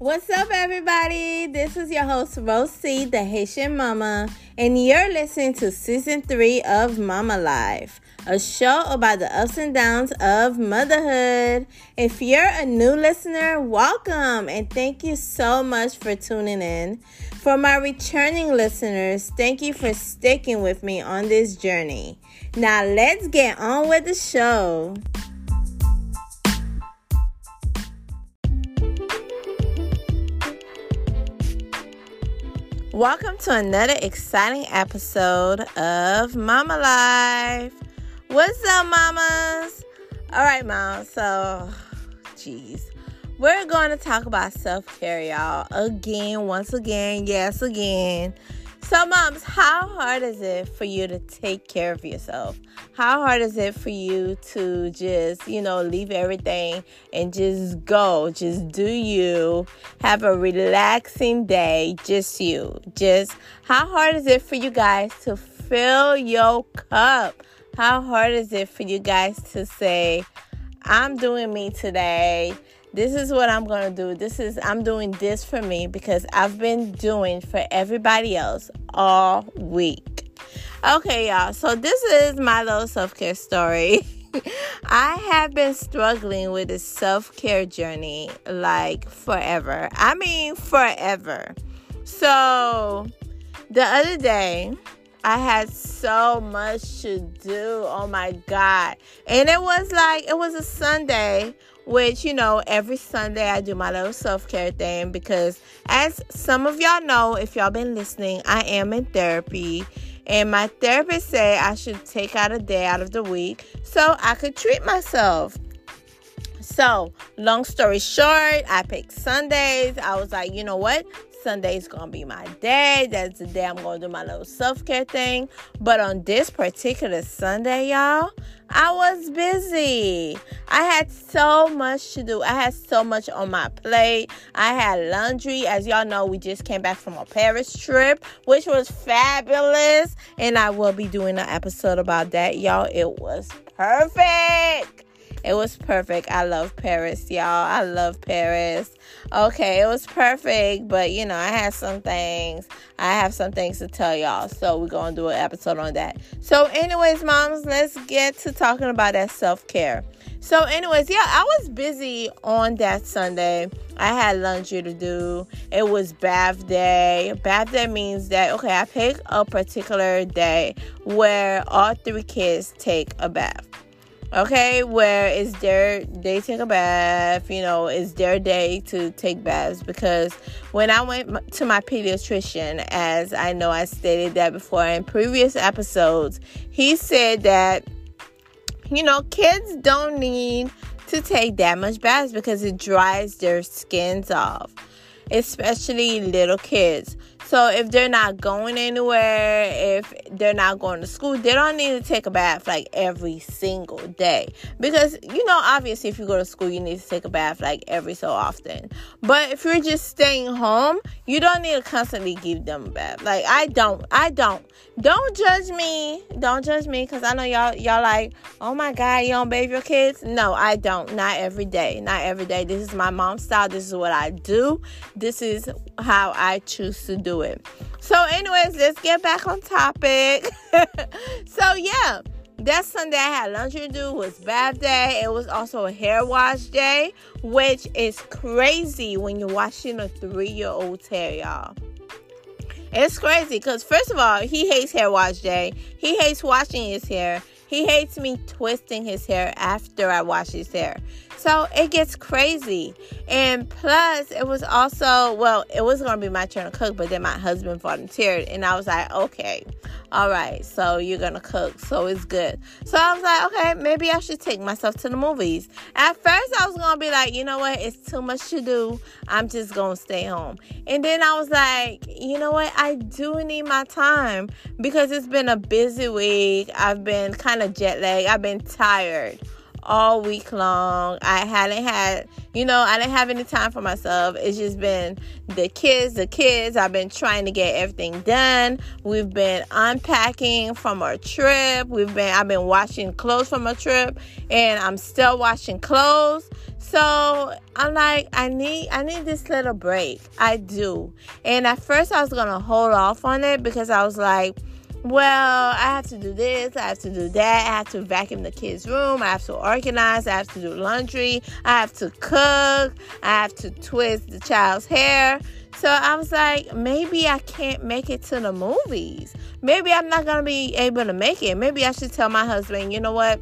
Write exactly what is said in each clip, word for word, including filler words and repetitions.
What's up, everybody? This is your host, Rosie, the Haitian Mama, and you're listening to Season three of Mama Life, a show about the ups and downs of motherhood. If you're a new listener, welcome, and thank you so much for tuning in. For my returning listeners, thank you for sticking with me on this journey. Now, let's get on with the show. Welcome to another exciting episode of Mama Life. What's up, mamas? All right, mom. So, geez. We're going to talk about self-care, y'all. Again, once again, yes, again. So, moms, how hard is it for you to take care of yourself? How hard is it for you to just, you know, leave everything and just go, just do you, have a relaxing day, just you. Just, how hard is it for you guys to fill your cup? How hard is it for you guys to say, I'm doing me today. This is what I'm going to do. This is, I'm doing this for me because I've been doing for everybody else all week. Okay, y'all. So this is my little self-care story. I have been struggling with this self-care journey like forever. I mean, forever. So the other day, I had so much to do. Oh my God. And it was like, it was a Sunday, which, you know, every Sunday I do my little self-care thing because as some of y'all know, if y'all been listening, I am in therapy. And my therapist said I should take out a day out of the week so I could treat myself. So, long story short, I picked Sundays. I was like, you know what? Sunday's going to be my day. That's the day I'm going to do my little self-care thing. But on this particular Sunday, y'all, I was busy. I had so much to do. I had so much on my plate. I had laundry. As y'all know, we just came back from a Paris trip, which was fabulous. And I will be doing an episode about that, y'all. It was perfect. It was perfect. I love Paris, y'all. I love Paris. Okay, it was perfect, but, you know, I had some things. I have some things to tell y'all, so we're going to do an episode on that. So, anyways, moms, let's get to talking about that self-care. So, anyways, yeah, I was busy on that Sunday. I had laundry to do. It was bath day. Bath day means that, okay, I pick a particular day where all three kids take a bath. Okay, where it's their, they take a bath, you know, it's their day to take baths. Because when I went to my pediatrician, as I know I stated that before in previous episodes, he said that, you know, kids don't need to take that much baths because it dries their skins off, especially little kids. So if they're not going anywhere, if they're not going to school, they don't need to take a bath like every single day. Because, you know, obviously if you go to school, you need to take a bath like every so often. But if you're just staying home, you don't need to constantly give them a bath. Like, I don't. I don't. Don't judge me. Don't judge me because I know y'all, y'all like, oh my God, you don't bathe your kids? No, I don't. Not every day. Not every day. This is my mom's style. This is what I do. This is how I choose to do it. So anyways, let's get back on topic. So yeah, that Sunday I had laundry to do. It was bath day. It was also a hair wash day, which is crazy when you're washing a three-year-old's hair, y'all. It's crazy because first of all, he hates hair wash day. He hates washing his hair. He hates me twisting his hair after I wash his hair. So it gets crazy. And plus, it was also, well, it was going to be my turn to cook, but then my husband volunteered. And I was like, okay, all right, so you're going to cook. So it's good. So I was like, okay, maybe I should take myself to the movies. At first, I was going to be like, you know what? It's too much to do. I'm just going to stay home. And then I was like, you know what? I do need my time because it's been a busy week. I've been kind of jet lagged. I've been tired all week long. I hadn't had, you know, I didn't have any time for myself. It's just been the kids, the kids. I've been trying to get everything done. We've been unpacking from our trip. We've been, I've been washing clothes from our trip, and I'm still washing clothes. So I'm like, I need, I need this little break. I do. And at first I was going to hold off on it because I was like, well, I have to do this, I have to do that, I have to vacuum the kids' room, I have to organize, I have to do laundry, I have to cook, I have to twist the child's hair. So I was like, maybe I can't make it to the movies. Maybe I'm not going to be able to make it. Maybe I should tell my husband, you know what?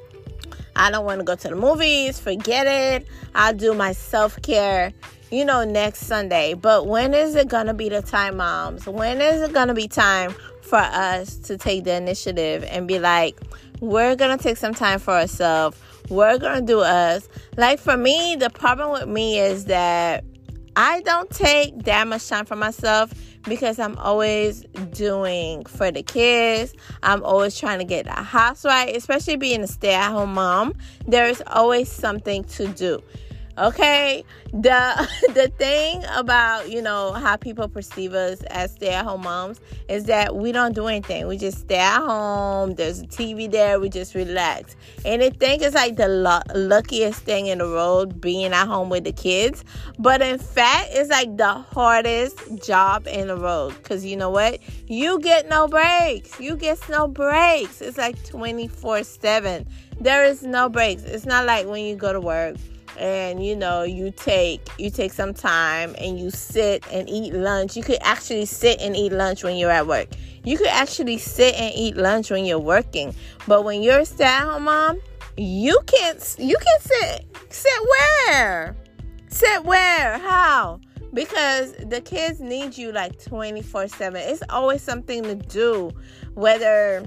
I don't want to go to the movies. Forget it. I'll do my self-care, you know, next Sunday. But when is it going to be the time, moms? When is it going to be time for us to take the initiative and be like, we're going to take some time for ourselves. We're going to do us. Like for me, the problem with me is that I don't take that much time for myself because I'm always doing for the kids. I'm always trying to get the house right, especially being a stay-at-home mom. There's always something to do. Okay, the the thing about, you know, how people perceive us as stay-at-home moms is that we don't do anything. We just stay at home. There's a T V there. We just relax. And they think it's like the lu- luckiest thing in the world being at home with the kids. But in fact, it's like the hardest job in the world. Because you know what? You get no breaks. You get no breaks. It's like twenty-four seven. There is no breaks. It's not like when you go to work and you know you take you take some time and you sit and eat lunch. You could actually sit and eat lunch when you're at work. You could actually sit and eat lunch when you're working. But when you're a stay-at-home mom, you can't you can't sit sit where? Sit where? How? Because the kids need you like twenty-four seven. It's always something to do, whether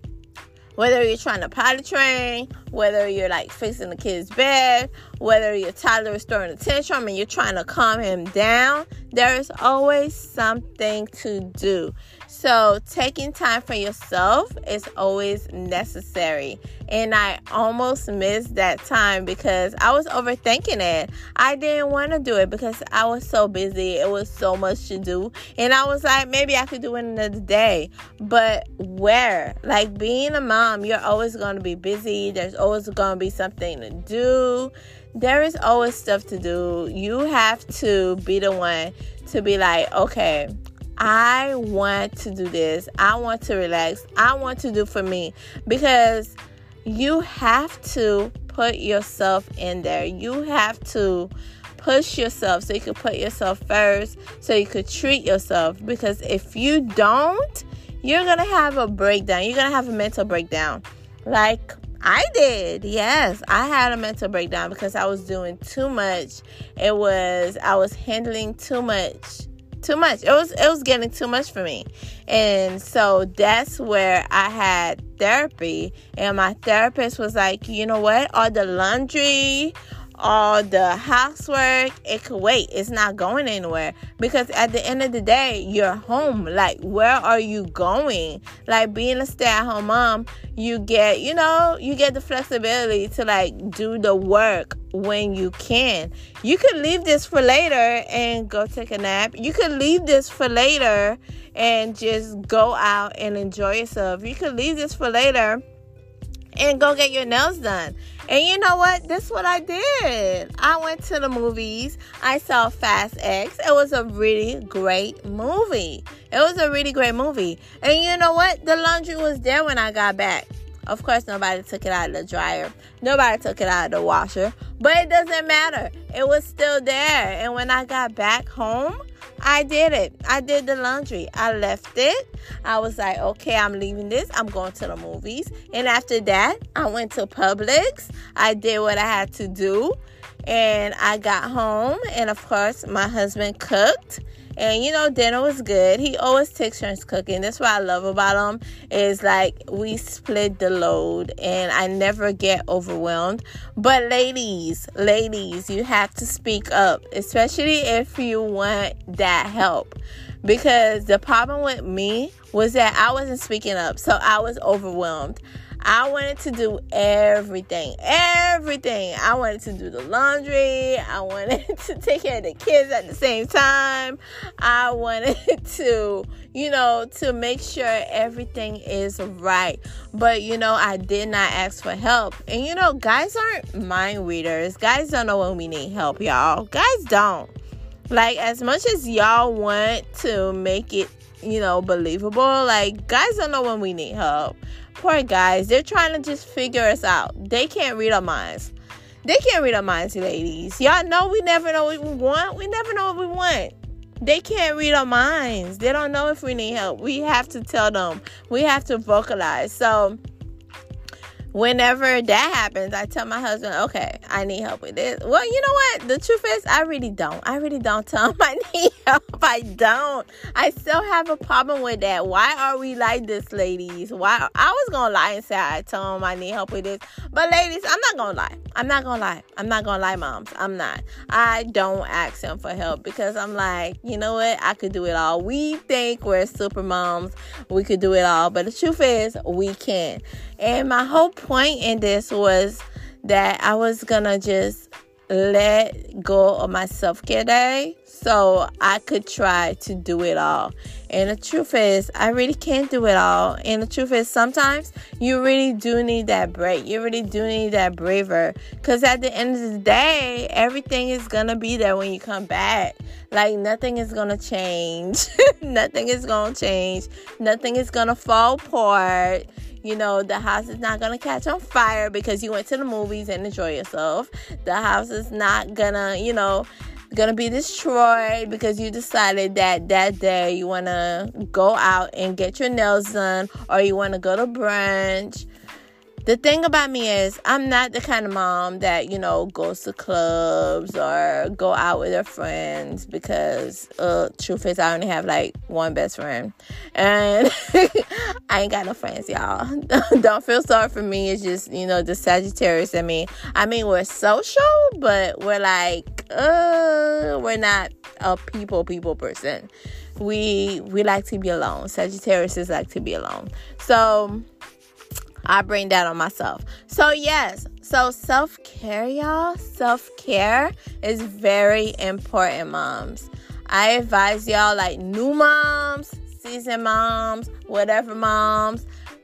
Whether you're trying to potty train, whether you're like fixing the kid's bed, whether your toddler is throwing a tantrum and you're trying to calm him down, there is always something to do. So taking time for yourself is always necessary. And I almost missed that time because I was overthinking it. I didn't want to do it because I was so busy. It was so much to do. And I was like, maybe I could do it another day. But where? Like being a mom, you're always going to be busy. There's always going to be something to do. There is always stuff to do. You have to be the one to be like, okay, I want to do this. I want to relax. I want to do for me. Because you have to put yourself in there. You have to push yourself so you can put yourself first, so you could treat yourself. Because if you don't, you're going to have a breakdown. You're going to have a mental breakdown. Like I did. Yes, I had a mental breakdown because I was doing too much. It was, I was handling too much. Too much. It was it was getting too much for me. And so that's where I had therapy. And my therapist was like, you know what? All the laundry, all the housework, it could wait. It's not going anywhere. Because at the end of the day, you're home. Like, where are you going? Like, being a stay-at-home mom, you get, you know, you get the flexibility to, like, do the work when you can. You could leave this for later and go take a nap. You could leave this for later and just go out and enjoy yourself. You could leave this for later and go get your nails done. And you know what? This is what I did. I went to the movies. I saw Fast X. It was a really great movie. It was a really great movie. And you know what? The laundry was there when I got back. Of course, nobody took it out of the dryer. Nobody took it out of the washer. But it doesn't matter. It was still there. And when I got back home, I did it. I did the laundry. I left it. I was like, okay, I'm leaving this. I'm going to the movies. And after that, I went to Publix. I did what I had to do. And I got home. And of course, my husband cooked. And, you know, dinner was good. He always takes turns cooking. That's what I love about him, is like we split the load and I never get overwhelmed. But ladies, ladies, you have to speak up, especially if you want that help. Because the problem with me was that I wasn't speaking up. So I was overwhelmed. I wanted to do everything, everything. I wanted to do the laundry. I wanted to take care of the kids at the same time. I wanted to, you know, to make sure everything is right. But, you know, I did not ask for help. And, you know, guys aren't mind readers. Guys don't know when we need help, y'all. Guys don't. Like, as much as y'all want to make it, you know, believable, like, guys don't know when we need help. Poor guys, they're trying to just figure us out. They can't read our minds. They can't read our minds, ladies. Y'all know we never know what we want. We never know what we want. They can't read our minds. They don't know if we need help. We have to tell them. We have to vocalize. So whenever that happens, I tell my husband, okay, I need help with this. Well, you know what? The truth is, I really don't. I really don't tell him I need help. I don't. I still have a problem with that. Why are we like this, ladies? Why? I was going to lie and say I tell him I need help with this. But ladies, I'm not going to lie. I'm not going to lie. I'm not going to lie, moms. I'm not. I don't ask him for help because I'm like, you know what? I could do it all. We think we're super moms. We could do it all. But the truth is, we can't. And my whole point in this was that I was gonna just let go of my self-care day so I could try to do it all. And the truth is, I really can't do it all. And the truth is, sometimes you really do need that break. You really do need that breather. Because at the end of the day, everything is gonna be there when you come back. Like, nothing is gonna change. Nothing is gonna change. Nothing is gonna fall apart. You know, the house is not going to catch on fire because you went to the movies and enjoy yourself. The house is not going to, you know, going to be destroyed because you decided that that day you want to go out and get your nails done or you want to go to brunch. The thing about me is I'm not the kind of mom that, you know, goes to clubs or go out with her friends because, uh, truth is, I only have, like, one best friend. And I ain't got no friends, y'all. Don't feel sorry for me. It's just, you know, the Sagittarius in me. I mean, we're social, but we're, like, uh, we're not a people, people person. We, we like to be alone. Sagittarius is like to be alone. So I bring that on myself. So, yes. So, self-care, y'all. Self-care is very important, moms. I advise y'all, like, new moms, seasoned moms, whatever moms,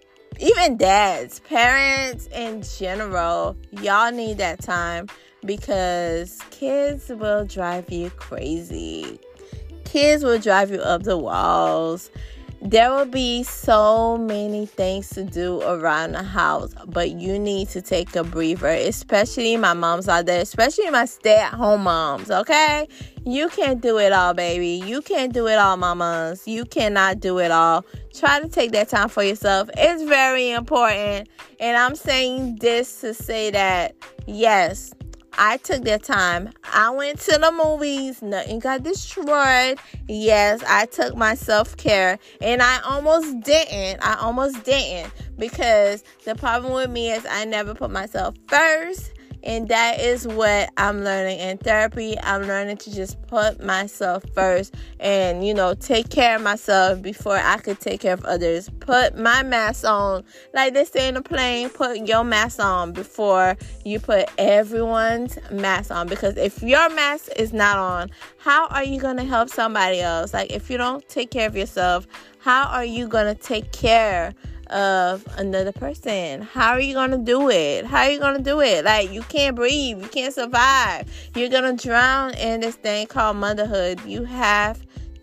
even dads, parents in general, y'all need that time because kids will drive you crazy. Kids will drive you up the walls. There will be so many things to do around the house, but you need to take a breather, especially my moms out there, especially my stay-at-home moms, okay? You can't do it all, baby. You can't do it all, mamas. You cannot do it all. Try to take that time for yourself. It's very important, and I'm saying this to say that, yes, I took that time. I went to the movies. Nothing got destroyed. Yes, I took my self-care. And I almost didn't. I almost didn't. Because the problem with me is I never put myself first. And that is what I'm learning in therapy. I'm learning to just put myself first and, you know, take care of myself before I could take care of others. Put my mask on. Like they say in the plane, put your mask on before you put everyone's mask on. Because if your mask is not on, how are you going to help somebody else? Like, if you don't take care of yourself, how are you going to take care of another person? How are you gonna do it? How are you gonna do it? Like, you can't breathe, you can't survive, you're gonna drown in this thing called motherhood. You have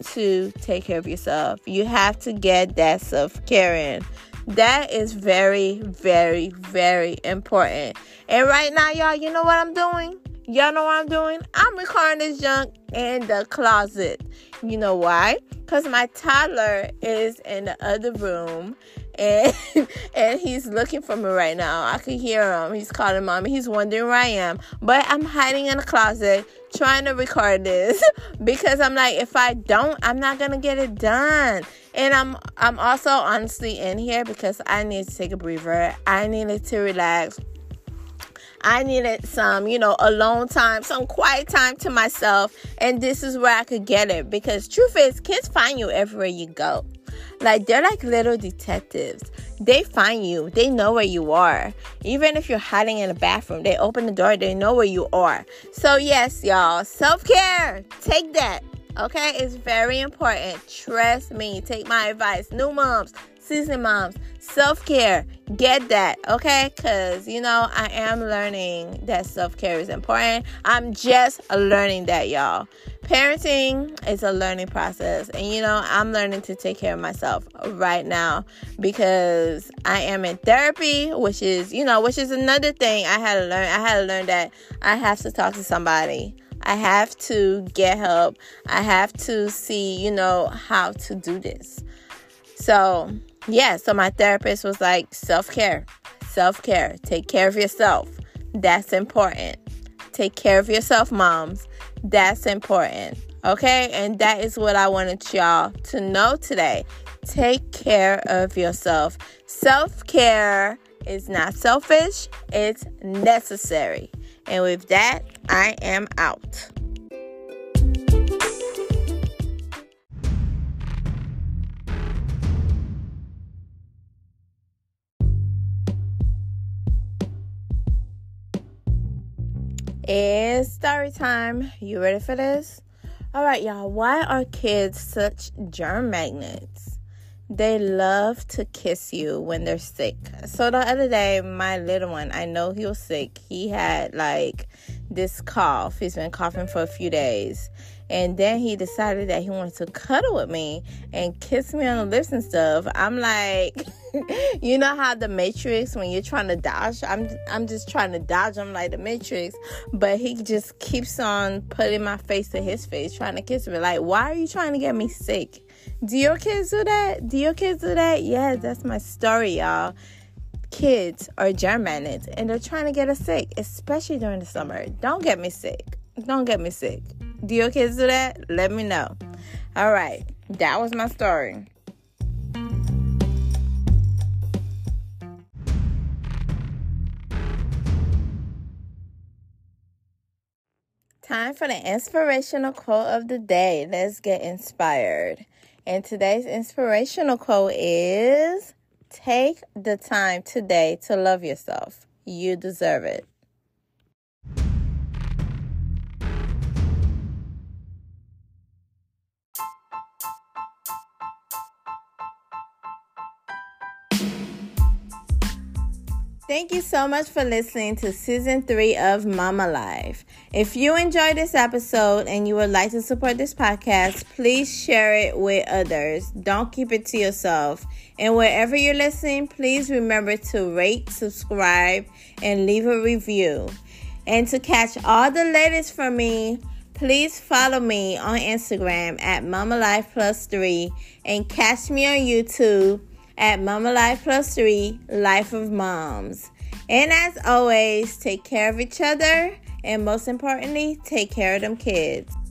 to take care of yourself. You have to get that self-care in. That is very, very, very important. And right now, y'all, you know what I'm doing? Y'all know what I'm doing? I'm recording this junk in the closet. You know why? Because my toddler is in the other room. And and he's looking for me right now. I can hear him. He's calling mommy. He's wondering where I am. But I'm hiding in the closet trying to record this because I'm like, if I don't, I'm not going to get it done. And I'm I'm also honestly in here because I need to take a breather. I needed to relax. I needed some, you know, alone time, some quiet time to myself. And this is where I could get it. Because truth is, kids find you everywhere you go. Like, they're like little detectives. They find you. They know where you are. Even if you're hiding in the bathroom, they open the door. They know where you are. So, yes, y'all, self-care. Take that. Okay? It's very important. Trust me. Take my advice. New moms, seasoned moms, self-care. Get that. Okay? Because, you know, I am learning that self-care is important. I'm just learning that, y'all. Parenting is a learning process. And, you know, I'm learning to take care of myself right now because I am in therapy, which is, you know, which is another thing I had to learn. I had to learn that I have to talk to somebody. I have to get help. I have to see, you know, how to do this. So, yeah, so my therapist was like, self-care, self-care. Take care of yourself. That's important. Take care of yourself, moms. That's important. Okay? And that is what I wanted y'all to know today. Take care of yourself. Self-care is not selfish. It's necessary. And with that, I am out. It's story time. You ready for this? All right, y'all. Why are kids such germ magnets? They love to kiss you when they're sick. So the other day, my little one, I know he was sick. He had like this cough. He's been coughing for a few days. And then he decided that he wanted to cuddle with me and kiss me on the lips and stuff. I'm like, you know how the Matrix, when you're trying to dodge, I'm I'm just trying to dodge him like the Matrix. But he just keeps on putting my face to his face, trying to kiss me. Like, why are you trying to get me sick? Do your kids do that? Do your kids do that? Yes, that's my story, y'all. Kids are germ magnets, and they're trying to get us sick, especially during the summer. Don't get me sick. Don't get me sick. Do your kids do that? Let me know. All right. That was my story. Time for the inspirational quote of the day. Let's get inspired. And today's inspirational quote is, take the time today to love yourself. You deserve it. Thank you so much for listening to season three of Mama Life. If you enjoyed this episode and you would like to support this podcast, please share it with others. Don't keep it to yourself. And wherever you're listening, please remember to rate, subscribe, and leave a review. And to catch all the latest from me, please follow me on Instagram at Mama Life Plus Three and catch me on YouTube at Mama Life Plus Three, Life of Moms. And as always, take care of each other, and most importantly, take care of them kids.